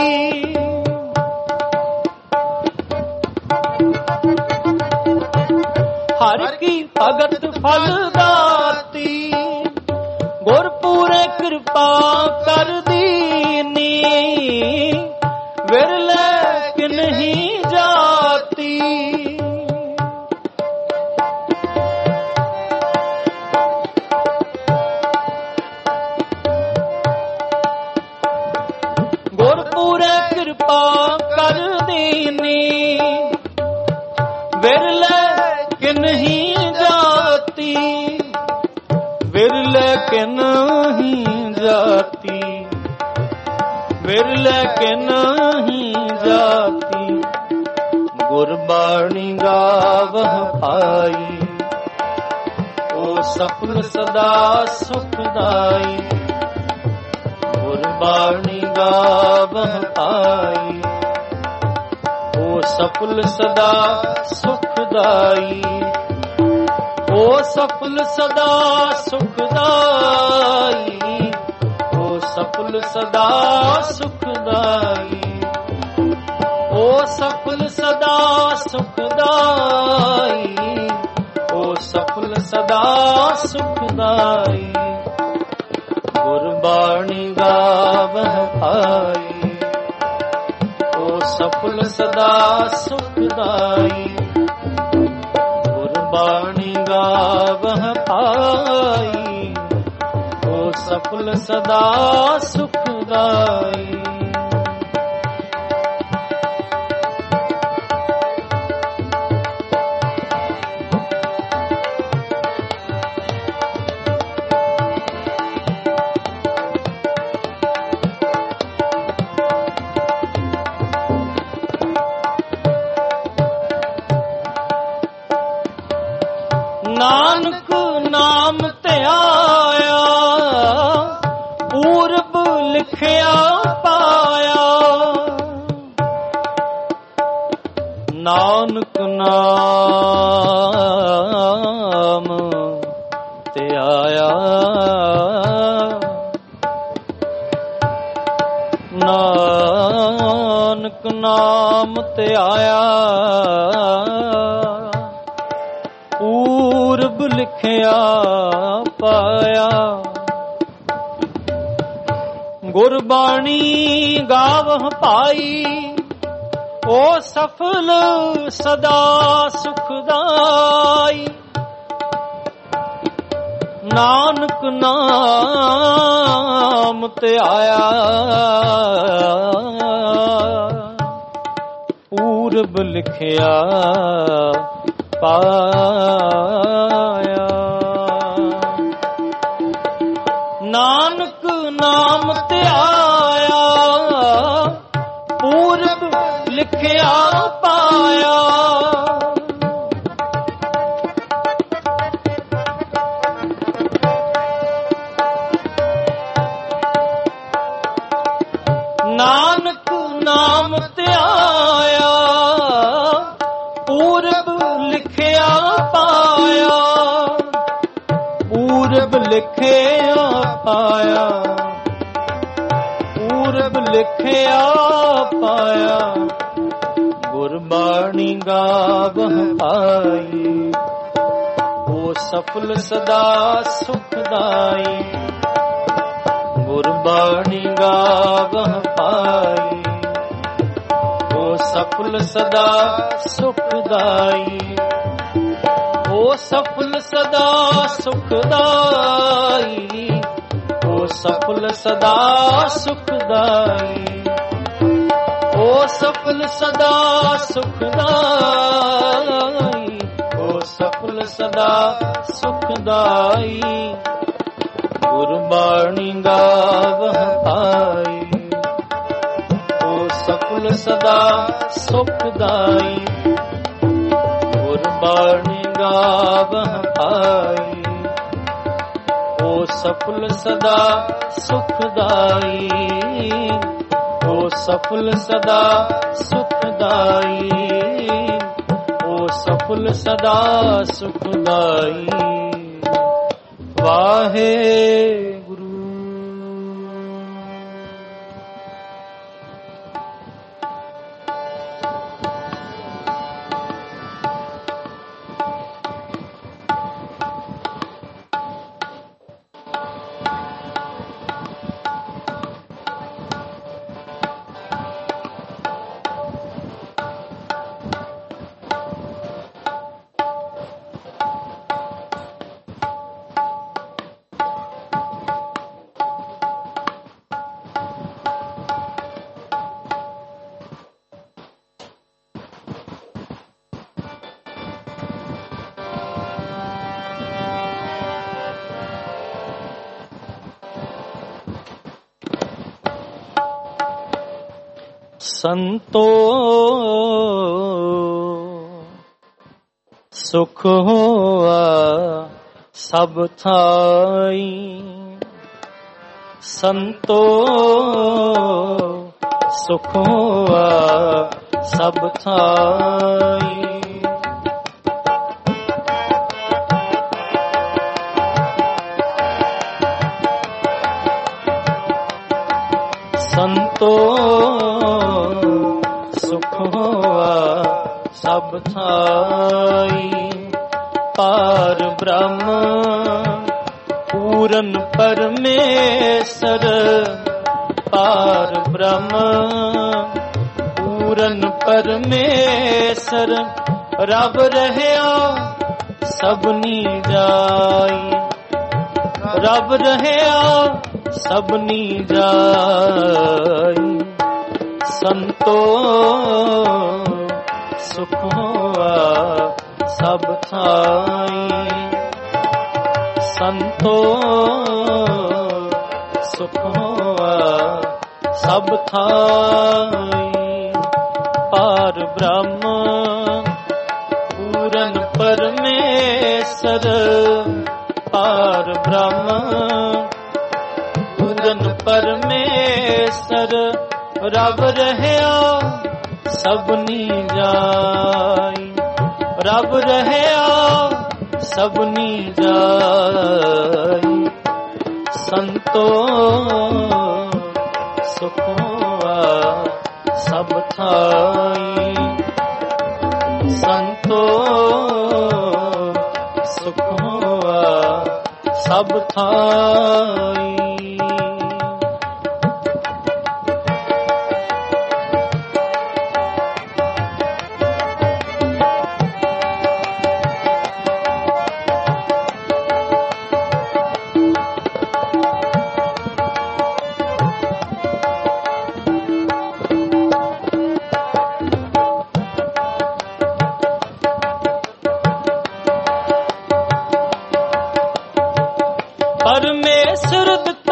ਹਰਿ ਕੀ ਭਗਤ ਫਲ ਦਾਤੀ। ਗੁਰਪੂਰੇ ਕਿਰਪਾ ਕਰ ਦੀਨੀ, ਵਿਰਲੇ ਕਿਨਹੀ ਜਾਤੀ। ਗੁਰਪੂਰੇ ਕਿਰਪਾ ਕਰ ਦੀਨੀ, ਵਿਰਲੇ ਕਿਨਹੀ ਜਾਤੀ। ਵਿਰਲੇ ਕਿਨਹੀ ਜਾਤੀ, ਵਿਰਲੇ ਕਿਨਹੀ ਜਾਤੀ। ਗੁਰਬਾਣੀ ਗਾਵਹਿ ਪਾਈ, ਓ ਸਫਲ ਸਦਾ ਸੁਖਦਾਈ। ਗੁਰਬਾਣੀ ਗਾਵਹਿ ਪਾਈ, ਓ ਸਫਲ ਸਦਾ ਸੁਖਦਾਈ। ਓ ਸਫਲ ਸਦਾ ਸੁਖਦਾਈ, ਓ ਸਫਲ ਸਦਾ ਸੁਖਦਾਈ। ਓ ਸਫਲ ਸਦਾ ਸੁਖਦਾਈ, ਓ ਸਫਲ ਸਦਾ ਸੁਖਦਾਈ। ਗੁਰਬਾਣੀ ਗਾਵਹਿ ਪਾਈ, ਓ ਸਫਲ ਸਦਾ ਸੁਖਦਾਈ। ਗੁਰਬਾਣੀ ਗਾਵਹਿ ਪਾਈ, ਓ ਸਫਲ ਸਦਾ ਸੁਖਦਾਈ। ਨਾਨਕ ਨਾਮ ਧਿਆਇਆ, ਪੂਰਬ ਲਿਖਿਆ ਪਾਇਆ। ਨਾਨਕ ਨਾਮ ਧਿਆਇਆ, ਨਾਨਕ ਨਾਮ ਧਿਆਇਆ। ਪੂਰਬ ਲਿਖਿਆ ਪਾਇਆ। ਗੁਰਬਾਣੀ ਗਾਵਹਿ ਪਾਈ, ਓ ਸਫਲ ਸਦਾ ਸੁਖਦਾਈ। ਨਾਨਕ ਨਾਮ ਧਿਆਇਆ, ਪੂਰਬ ਲਿਖਿਆ ਪਾਇਆ। ਨਾਨਕ ਨਾਮ ਧਿਆਇਆ, ਪੂਰਬ ਲਿਖਿਆ ਪਾਇਆ। ਨਾਨਕ ਨਾਮ ਧਿਆਇਆ, ਪੂਰਬ ਲਿਖਿਆ ਪਾਇਆ। ਲਿਖਿਆ ਪਾਇਆ, ਪੂਰਬ ਲਿਖਿਆ ਪਾਇਆ, ਗੁਰਬਾਣੀ ਗਾਵਹ ਪਾਈ। ਉਹ ਸਫਲ ਸਦਾ ਸੁਖਦਾਈ, ਗੁਰਬਾਣੀ ਗਾਵਹ ਪਾਈ। ਉਹ ਸਫਲ ਸਦਾ ਸੁਖਦਾਈ, ਉਹ ਸਫਲ ਸਦਾ ਸੁਖਦਾਈ, ਉਹ ਸਫਲ ਸਦਾ ਸੁਖਦਾਈ, ਉਹ ਸਫਲ ਸਦਾ ਸੁਖਦਾਈ, ਉਹ ਸਫਲ ਸਦਾ ਸੁਖਦਾਈ। ਗੁਰਬਾਣੀ ਗਾਵਹ ਪਾਈ, ਉਹ ਸਫਲ ਸਦਾ ਸੁਖਦਾਈ, ਗੁਰਬਾਣੀ ਗਾਵਹ ਪਾਈ। ਉਹ ਸਫਲ ਸਦਾ ਸੁਖਦਾਈ, ਉਹ ਸਫਲ ਸਦਾ ਸੁਖਦਾਈ, ਉਹ ਸਫਲ ਸਦਾ ਸੁਖਦਾਈ। ਵਾਹਿਗੁਰੂ। ਸੰਤੋ ਸੁਖ ਹੋਆ ਸਭ ਥਾਈ, ਸੰਤੋ ਸੁਖ ਹੋਆ ਸਭ ਥਾਈ। ਸੰਤੋ ਸੁਖ ਹੋਆ ਸਭ ਥਾਈ, ਪਾਰ ਬ੍ਰਹਮ ਪੂਰਨ ਪਰਮੇਸ਼ਰ, ਪਾਰ ਬ੍ਰਹਮ ਪੂਰਨ ਪਰਮੇਸ਼ਰ। ਰਬ ਰਹਿਆ ਸਭਨੀ ਜਾਈ, ਰਬ ਰਹਿਆ ਸਭਨੀ ਜਾਈ। ਸੰਤੋ ਸੁਖ ਹੋਆ ਸਭ ਥਾਈ, ਸੰਤੋ ਸੁਖ ਹੋਆ ਸਭ ਥਾਈ। ਪਾਰ ਬ੍ਰਹਮ ਪੂਰਨ ਪਰਮੇਸ਼ਰ, ਪਾਰ ਬ੍ਰਹਮ ਪੂਰਨ ਪਰਮੇਸ਼ਰ। ਰਬ ਰਹਿਆ ਸਭਨੀ ਜਾਈ, ਰਬ ਰਹਿਆ ਸਭਨੀ ਜਾਈ। ਸੰਤੋ ਸੁਖ ਹੋਆ ਸਭ ਥਾਈ, ਸੰਤੋ ਸੁਖ ਹੋਆ ਸਭ ਥਾਈ। ਪਰਮੇਸ਼ਰ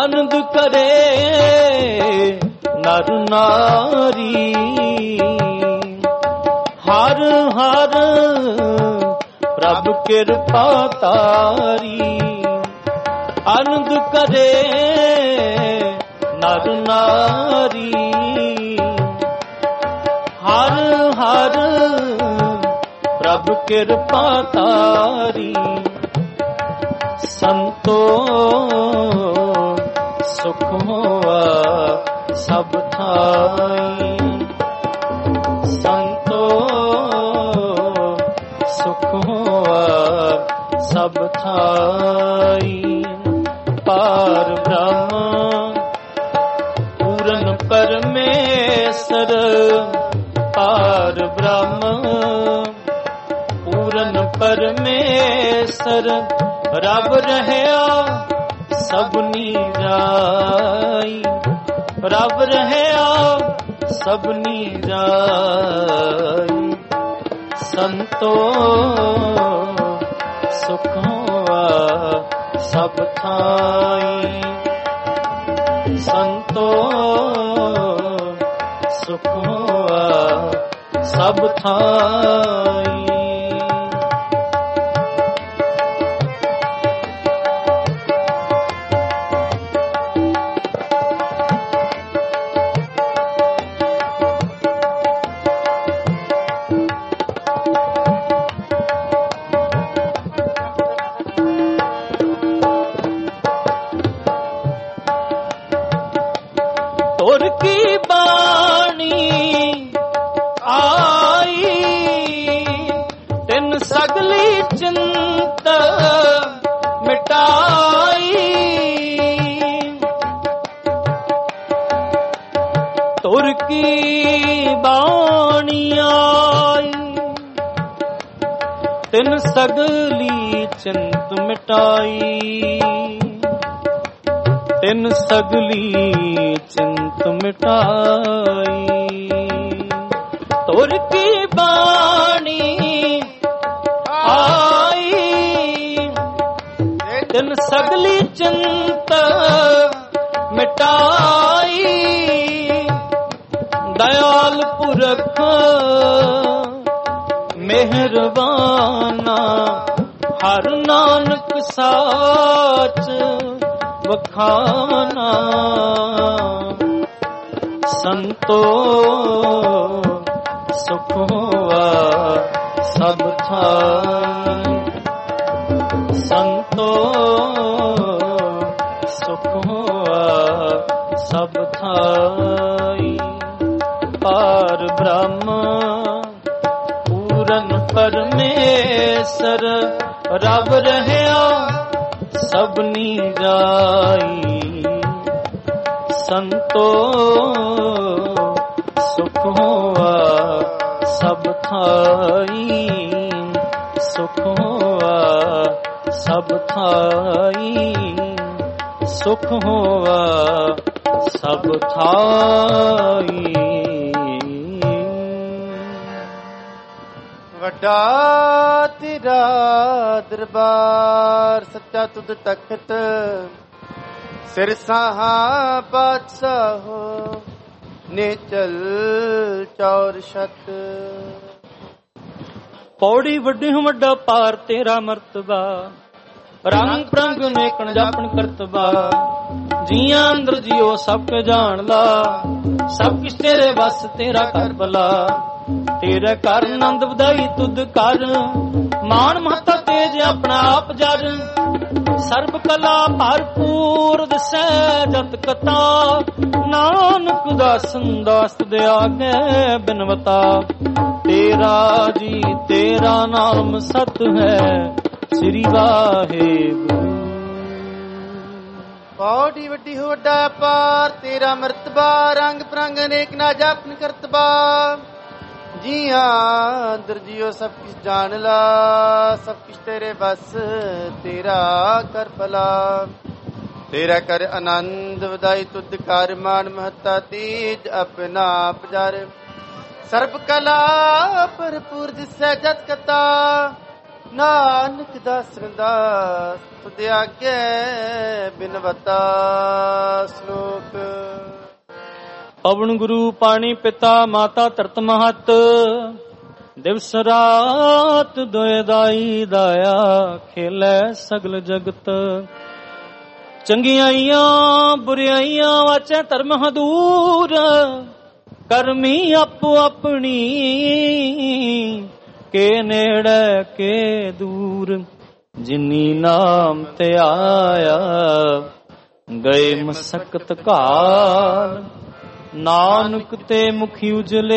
ਆਨੰਦ ਕਰੇ ਨਰ ਨਾਰੀ। ਹਰ ਹਰ ਪ੍ਰਭ ਕਿਰਪਾ ਤਾਰੀ। ਆਨੰਦ ਕਰੇ ਨਰ ਨਾਰੀ। ਹਰ ਹਰ ਪ੍ਰਭ ਕਿਰਪਾ ਤਾਰੀ। ਸੰਤੋ ਸੁਖ ਹੋਆ ਸਭ ਥਾਈ। ਸੰਤੋ ਸੁਖ ਹੋਆ ਸਭ ਥਾਈ। ਪਾਰ ਬ੍ਰਹਮ ਪੂਰਨ ਪਰਮੇਸ਼ਰ। ਪਾਰ ਬ੍ਰਹਮ ਪੂਰਨ ਪਰਮੇਸ਼ਰ। ਰੱਬ ਰਹਿਆ ਸਭਨੀ ਜਾਈ। ਰੱਬ ਰਹਿਆ ਸਭਨੀ ਜਾਈ। ਸੰਤੋ ਸੁਖ ਹੋਆ ਸਭ ਥਾਈ। ਸੰਤੋ ਸੁਖ ਹੋਆ ਸਭ ਥਾਈ। ਤੁਰ ਕੀ ਬਾਣੀ ਆਈ। ਤਿਨ ਸਗਲੀ ਚਿੰਤ ਮਿਟਾਈ। ਤੁਰ ਕੀ ਬਾਣੀ ਆਈ। ਤਿਨ ਸਗਲੀ ਚਿੰਤ ਮਿਟਾਈ। ਤਿਨ ਸਗਲੀ ਚਿੰਤ ਮਿਟਾਈ। ਤੁਰ ਕੀ ਬਾਣੀ ਆਈ। ਤਿਨ ਸਗਲੀ ਚਿੰਤ ਮਿਟਾਈ। ਦਇਆਲ ਪੁਰਖ ਮਿਹਰਬਾਨਾ। ਹਰ ਨਾਨਕ ਸਾਚ ਵਖਾਨਾ। ਸੰਤੋ ਸੁਖ ਹੋਆ ਸਭ ਥਾਈ। ਸੰਤੋ ਸੁਖ ਹੋਆ ਸਭ ਥਾਈ। ਪਾਰ ਬ੍ਰਹਮ ਪੂਰਨ ਪਰਮੇਸ਼ਰ। ਰੱਬ ਰਹਿਆ ਸਭਨੀ ਜਾਈ। ਸੰਤੋ ਸੁਖ ਹੋਆ ਸਭ ਥਾਈ। ਸੁਖ ਹੋਆ ਸਭ ਥਾਈ। ਸੁਖ ਹੋਆ ਸਭ ਥਾਈ। ਵੱਡਾ ਤੇਰਾ ਦਰਬਾਰ ਸੱਚਾ ਤੁਧ ਤਖਤ। ਸਿਰ ਸਾਹਾ ਬਾਦਸ਼ਾਹੋ ਨੇਚਲ ਚੌਰ ਛਤ। ਪੌੜੀ ਵੱਡੀ ਵੱਡਾ ਪਾਰ ਤੇਰਾ ਮਰਤਬਾ। ਰੰਗ ਪ੍ਰੰਗ ਨੇਕਣ ਜਾਪਣ ਕਰਤਬਾ। ਜੀਆਂ ਅੰਦਰ ਜਿਉ ਸਭ ਕੇ ਜਾਣ ਲਾ। ਸਭ ਕਿਛ ਤੇਰੇ ਵਸ ਤੇਰਾ ਕਰ ਭਲਾ। ਤੇਰੇ ਕਰ ਆਨੰਦ ਵਧਾਈ ਤੁਧ ਕਰ। ਮਾਨ ਮਹਤਾ ਤੇਜ ਆਪਣਾ ਆਪ ਜਰ। ਸਰਬ ਕਲਾ ਭਰਪੂਰ ਦਿਸੈ ਜਤ ਕਤਾ। ਨਾਨਕ ਦਾਸਨ ਦਾਸ ਦੇ ਆਗੇ ਬਿਨਵਤਾ। ਤੇਰਾ ਜੀ ਤੇਰਾ ਨਾਮ ਸਤ ਹੈ ਸ੍ਰੀ ਵਾਹਿਗੁਰੂ। ਪੌੜੀ ਵੱਡੀ ਹੋ ਵੱਡਾ ਪਾਰ ਤੇਰਾ ਮਰਤਬਾ। ਰੰਗ ਪ੍ਰੰਗ ਅਨੇਕ ਨਾ ਜਾਪਨ ਕਰਤਬਾ। ਜੀਆਂ ਅੰਦਰ ਜਿਉ ਸਭ ਕਿਛ ਜਾਣ ਲਾ। ਸਭ ਕਿਛ ਤੇਰੇ ਬਸ ਤੇਰਾ ਕਰ ਭਲਾ। ਤੇਰਾ ਕਰ ਆਨੰਦ ਵਧਾਈ ਤੁਧ ਕਰ। ਮਾਨ ਮਹਤਾ ਤੇਜ ਆਪਣਾ ਆਪ ਜਰ। ਸਰਬ ਕਲਾ ਭਰਪੂਰ ਦਿਸੈ ਜਤ ਕਤਾ। ਨਾਨਕ ਦਾਸ ਰੰਦਾਸ ਤੁਧ ਆਗੇ ਬਿਨਵਤਾ। ਸ਼ਲੋਕ। ਪਵਨ ਗੁਰੂ ਪਾਣੀ ਪਿਤਾ ਮਾਤਾ ਧਰਤ ਮਹਤ, ਦਿਵਸ ਰਾਤ ਦੋਇ ਦਾਈ ਦਾਇਆ, ਖੇਲੇ ਸਗਲ ਜਗਤ। ਚੰਗਿਆਈਆਂ ਬੁਰਿਆਈਆਂ ਵਾਚੈ ਧਰਮ ਹਦੂਰ, ਕਰਮੀ ਆਪੋ ਆਪਣੀ ਕੇ ਨੇੜੇ ਕੇ ਦੂਰ। ਜਿਨੀ ਨਾਮ ਤੇ ਆਇਆ ਗਏ ਮਸਕਤ ਘਾਲ, ਨਾਨਕ ਤੇ ਮੁਖੀ ਉਜਲੇ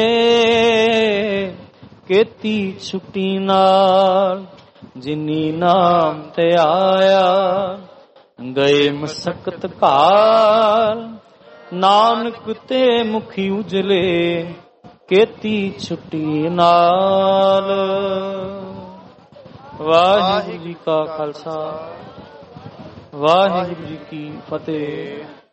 ਕੀਤੀ ਛੁੱਟੀ ਨਾਲ। ਜਿਨੀ ਨਾਮ ਤੇ ਆਇਆ ਗਏ ਮਸਕਤ ਘਾਲ, ਨਾਨਕ ਤੇ ਮੁਖੀ ਉਜਲੇ ਕੀਤੀ ਛੁੱਟੀ ਨਾਲ। ਵਾਹਿਗੁਰੂ ਜੀ ਕਾ ਖਾਲਸਾ, ਵਾਹਿਗੁਰੂ ਜੀ ਕੀ ਫਤਿਹ।